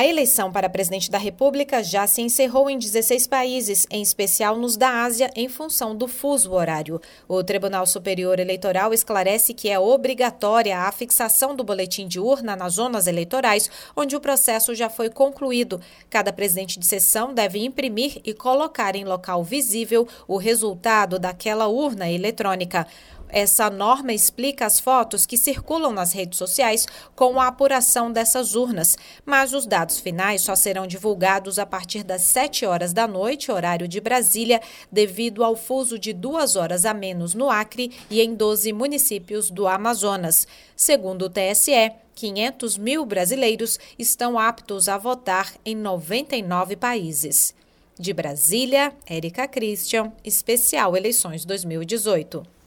A eleição para presidente da República já se encerrou em 16 países, em especial nos da Ásia, em função do fuso horário. O Tribunal Superior Eleitoral esclarece que é obrigatória a fixação do boletim de urna nas zonas eleitorais, onde o processo já foi concluído. Cada presidente de sessão deve imprimir e colocar em local visível o resultado daquela urna eletrônica. Essa norma explica as fotos que circulam nas redes sociais com a apuração dessas urnas, mas os dados finais só serão divulgados a partir das 7 horas da noite, horário de Brasília, devido ao fuso de 2 horas a menos no Acre e em 12 municípios do Amazonas. Segundo o TSE, 500 mil brasileiros estão aptos a votar em 99 países. De Brasília, Érica Christian, Especial Eleições 2018.